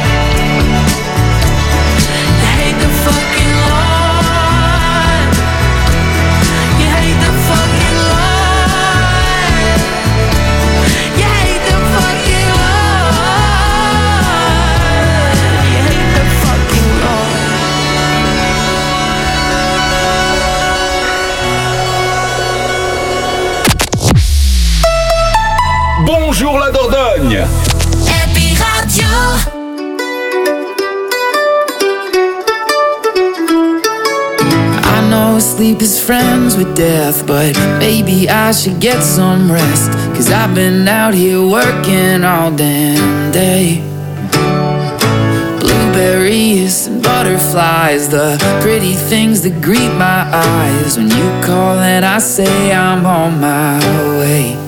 You hate the fucking law. You hate the fucking law. You hate the fucking law. You hate the fucking law. Bonjour la Dordogne. Happy Radio. I know sleep is friends with death, but maybe I should get some rest. 'Cause I've been out here working all damn day. Blueberries and butterflies, the pretty things that greet my eyes. When you call and I say I'm on my way.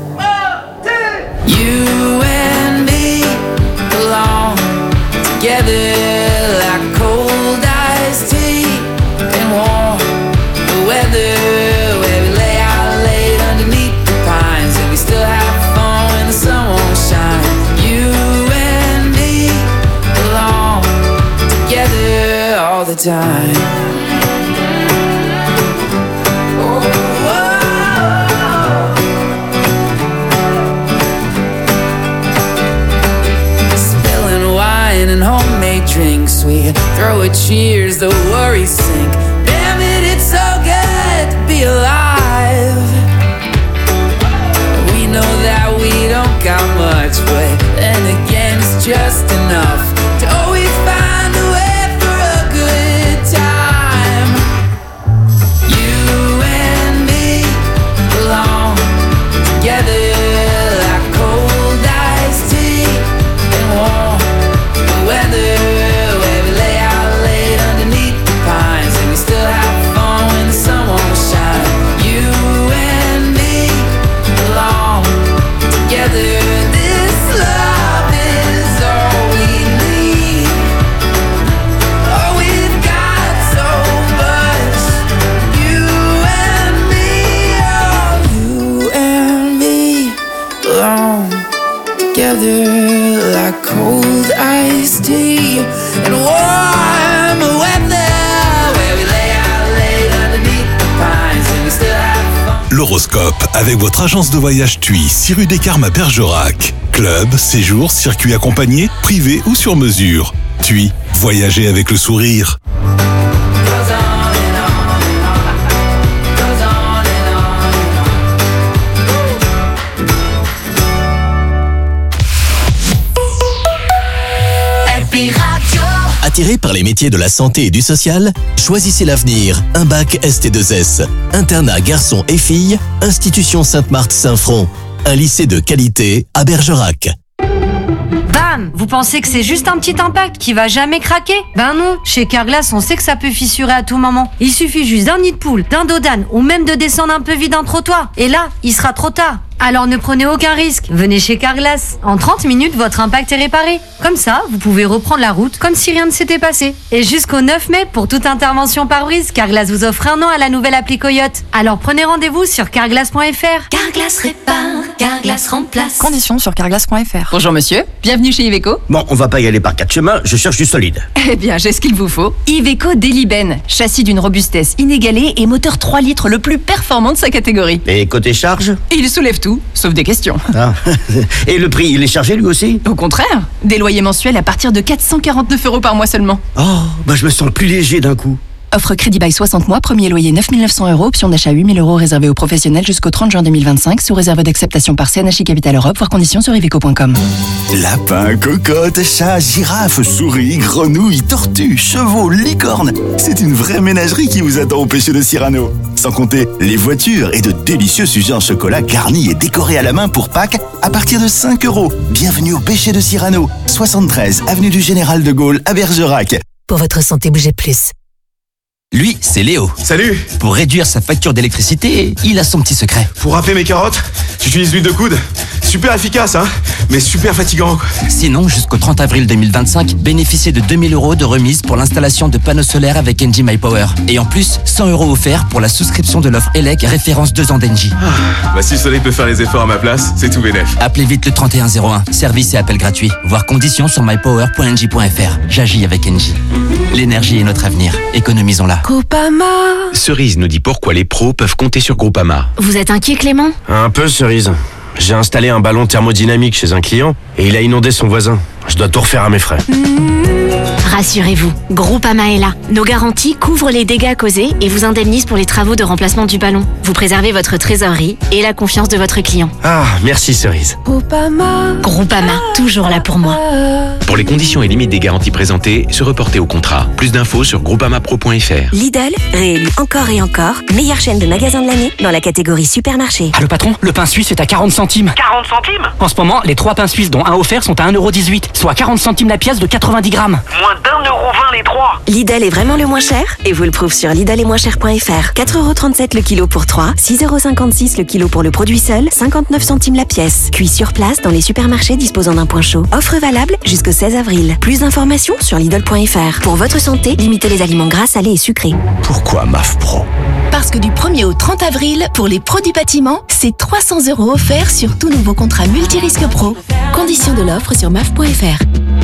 You and me belong together like cold iced tea and warm weather, where we lay out late underneath the pines and we still have fun when the sun won't shine. You and me belong together all the time. Spilling wine and homemade drinks, we throw a cheers, the worries sink. Damn it, it's so good to be alive. We know that we don't got much, but then again it's just enough to always find a way for a good time. You and me belong together like cold iced tea and warm weather, where we lay out late underneath the pines and we still have fun when the sun won't shine. You and me belong together. This love is all we need. Oh, we've got so much. You and me, oh, you and me belong together like cold iced tea and warm weather, where we lay out late underneath the pines and we still have fun. L'horoscope avec votre agence de voyage TUI, 6 rue des Carmes à Bergerac. Club, séjour, circuit accompagné, privé ou sur mesure. TUI, voyager avec le sourire. Happy Radio. Attiré par les métiers de la santé et du social, choisissez l'avenir. Un bac ST2S. Internat garçons et filles, Institution Sainte-Marthe-Saint-Front. Un lycée de qualité à Bergerac. Bam! Vous pensez que c'est juste un petit impact qui va jamais craquer? Ben non, chez Carglass, on sait que ça peut fissurer à tout moment. Il suffit juste d'un nid de poule, d'un dos d'âne ou même de descendre un peu vite un trottoir. Et là, il sera trop tard. Alors ne prenez aucun risque, venez chez Carglass. En 30 minutes, votre impact est réparé. Comme ça, vous pouvez reprendre la route comme si rien ne s'était passé. Et jusqu'au 9 mai, pour toute intervention pare-brise, Carglass vous offre 1 an à la nouvelle appli Coyote. Alors prenez rendez-vous sur carglass.fr. Carglass répare. Carglass remplace. Conditions sur carglass.fr. Bonjour monsieur, bienvenue chez Iveco. Bon, on va pas y aller par quatre chemins, je cherche du solide. Eh bien, j'ai ce qu'il vous faut. Iveco Deliben, châssis d'une robustesse inégalée et moteur 3 litres le plus performant de sa catégorie. Et côté charge? Il soulève tout, sauf des questions. Ah. Et le prix, il est chargé lui aussi? Au contraire, des loyers mensuels à partir de 449 € par mois seulement. Oh, bah je me sens plus léger d'un coup. Offre crédit bail 60 mois, premier loyer 9 900 €, option d'achat 8 000 € réservé aux professionnels jusqu'au 30 juin 2025, sous réserve d'acceptation par CNHI Capital Europe, voir conditions sur iveco.com. Lapin, cocotte, chat, girafe, souris, grenouille, tortue, chevaux, licorne. C'est une vraie ménagerie qui vous attend au pêcher de Cyrano. Sans compter les voitures et de délicieux sujets en chocolat garnis et décorés à la main pour Pâques à partir de 5 €. Bienvenue au pêcher de Cyrano, 73 avenue du Général de Gaulle à Bergerac. Pour votre santé, bougez plus. Lui, c'est Léo. Salut. Pour réduire sa facture d'électricité, il a son petit secret. Pour râper mes carottes, j'utilise l'huile de coude. Super efficace, hein, mais super fatigant. Sinon, jusqu'au 30 avril 2025, bénéficiez de 2 000 € de remise pour l'installation de panneaux solaires avec Engie MyPower. Et en plus, 100 € offerts pour la souscription de l'offre ELEC référence 2 ans d'Engie. Bah si le soleil peut faire les efforts à ma place, c'est tout bénef. Appelez vite le 3101. Service et appel gratuit. Voir conditions sur mypower.engie.fr. J'agis avec Engie. L'énergie est notre avenir. Économisons-la. Groupama. Cerise nous dit pourquoi les pros peuvent compter sur Groupama. Vous êtes inquiet, Clément? Un peu, Cerise. J'ai installé un ballon thermodynamique chez un client et il a inondé son voisin. Je dois tout refaire à mes frais. Rassurez-vous, Groupama est là. Nos garanties couvrent les dégâts causés et vous indemnisent pour les travaux de remplacement du ballon. Vous préservez votre trésorerie et la confiance de votre client. Ah, merci Cerise. Groupama, toujours là pour moi. Pour les conditions et limites des garanties présentées, se reporter au contrat. Plus d'infos sur groupamapro.fr. Lidl, réélu encore et encore, meilleure chaîne de magasins de l'année dans la catégorie supermarché. Ah le patron, le pain suisse est à 40 centimes. 40 centimes? En ce moment, les 3 pains suisses dont un offert sont à 1,18 €, soit 40 centimes la pièce de 90 grammes. Moins d'1,20 € les 3. Lidl est vraiment le moins cher et vous le prouve sur lidl-et-moins-cher.fr. 4,37 € le kilo pour 3, 6,56 € le kilo pour le produit seul, 59 centimes la pièce. Cuit sur place dans les supermarchés disposant d'un point chaud. Offre valable jusqu'au 16 avril. Plus d'informations sur lidl.fr. Pour votre santé, limitez les aliments gras, salés et sucrés. Pourquoi MAF Pro? Parce que du 1er au 30 avril, pour les pros du bâtiment, c'est 300 € offerts sur tout nouveau contrat multirisque pro. Conditions de l'offre sur maf.fr.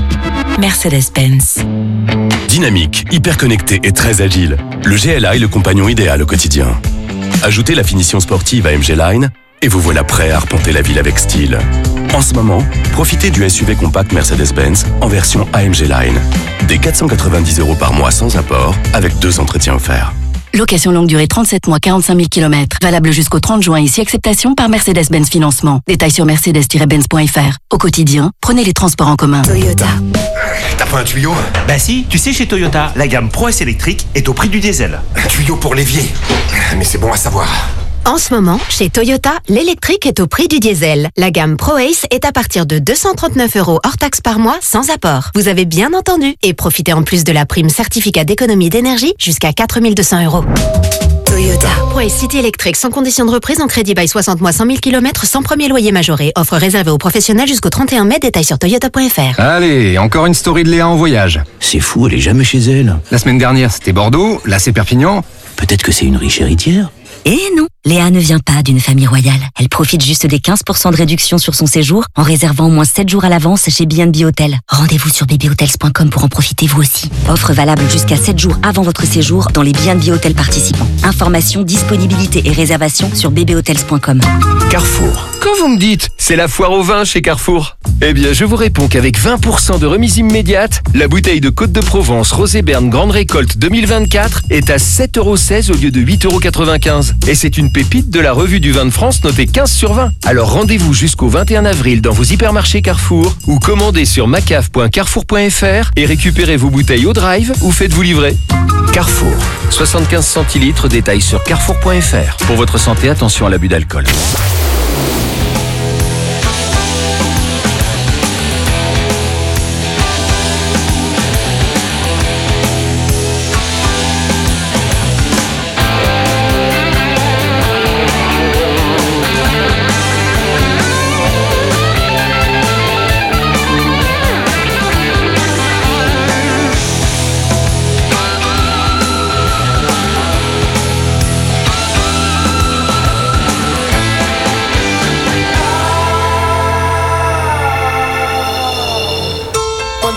Mercedes-Benz. Dynamique, hyper connecté et très agile. Le GLA est le compagnon idéal au quotidien. Ajoutez la finition sportive à MG Line et vous voilà prêt à arpenter la ville avec style. En ce moment, profitez du SUV compact Mercedes-Benz en version AMG Line. Des 490 € par mois sans apport avec 2 entretiens offerts. Location longue durée 37 mois, 45 000 km. Valable jusqu'au 30 juin, ici acceptation par Mercedes-Benz Financement. Détails sur mercedes-benz.fr. Au quotidien, prenez les transports en commun. Toyota. T'as pas un tuyau? Bah si, tu sais chez Toyota, la gamme Pro S électrique est au prix du diesel. Un tuyau pour l'évier. Mais c'est bon à savoir. En ce moment, chez Toyota, l'électrique est au prix du diesel. La gamme ProAce est à partir de 239 € hors taxe par mois, sans apport. Vous avez bien entendu. Et profitez en plus de la prime certificat d'économie d'énergie jusqu'à 4 200 €. Toyota. ProAce City électrique sans condition de reprise en crédit bail 60 mois 100 000 km sans premier loyer majoré. Offre réservée aux professionnels jusqu'au 31 mai. Détails sur toyota.fr. Allez, encore une story de Léa en voyage. C'est fou, elle est jamais chez elle. La semaine dernière, c'était Bordeaux, là c'est Perpignan. Peut-être que c'est une riche héritière. Eh non, Léa ne vient pas d'une famille royale. Elle profite juste des 15% de réduction sur son séjour en réservant au moins 7 jours à l'avance chez B&B Hotel. Rendez-vous sur babyhotels.com pour en profiter vous aussi. Offre valable jusqu'à 7 jours avant votre séjour dans les B&B Hotels participants. Informations, disponibilité et réservation sur babyhotels.com. Carrefour. Quand vous me dites « c'est la foire au vin chez Carrefour », eh bien je vous réponds qu'avec 20% de remise immédiate, la bouteille de Côte de Provence Rosé Berne Grande Récolte 2024 est à 7,16 € au lieu de 8,95 €. Et c'est une pépite de la revue du vin de France notée 15 sur 20. Alors rendez-vous jusqu'au 21 avril dans vos hypermarchés Carrefour ou commandez sur macaf.carrefour.fr et récupérez vos bouteilles au drive ou faites-vous livrer. Carrefour, 75 centilitres, détails sur carrefour.fr. Pour votre santé, attention à l'abus d'alcool.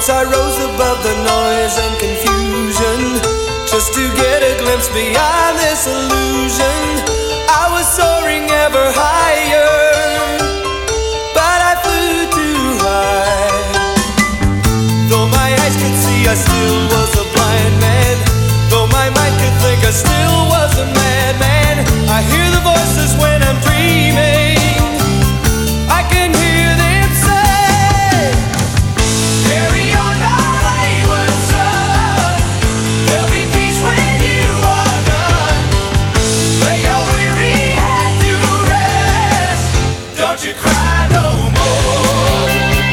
Once I rose above the noise and confusion, just to get a glimpse beyond this illusion. I was soaring ever higher, but I flew too high. Though my eyes could see, I still was a blind man. Though my mind could think, I still was a madman. I hear the voices when I'm dreaming. I can hear them say, carry on our wayward son. There'll be peace when you are done. Lay your weary head to rest. Don't you cry no more.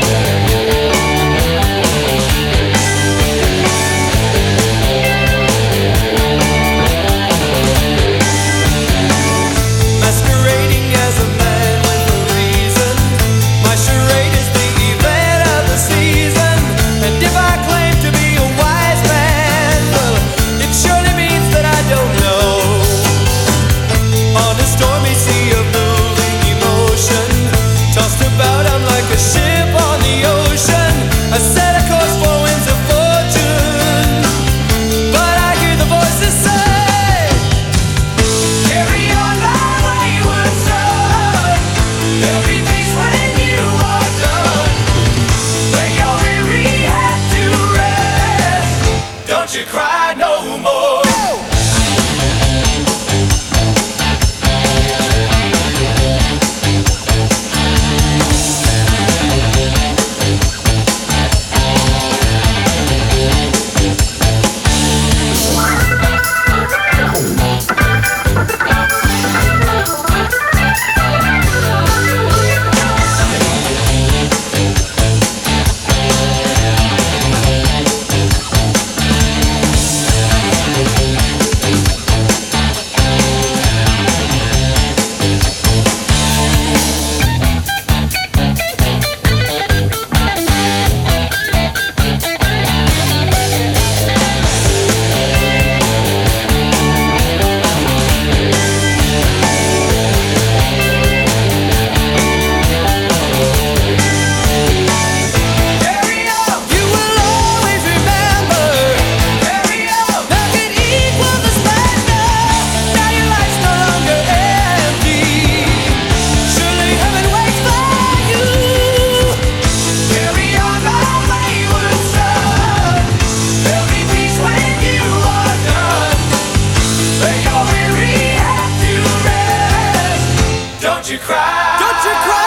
Masquerading as a man with no reason. My charade is the event of the season. And if I claim to be a wise man, well, it surely means that I don't know. On a stormy sea of moving emotion, tossed about I'm like a ship on the ocean. I set a course for winds of fortune, but I hear the voices say, carry on my wayward son. There'll be peace when you are done. Lay your weary head to rest. Don't you cry no more. Carry on, you will always remember. Carry on, nothing equals the splendor. Now your life's no longer empty. Surely heaven waits for you. Carry on, my wayward son. There'll be peace when you are done. Lay your weary head to rest. Don't you cry. Don't you cry.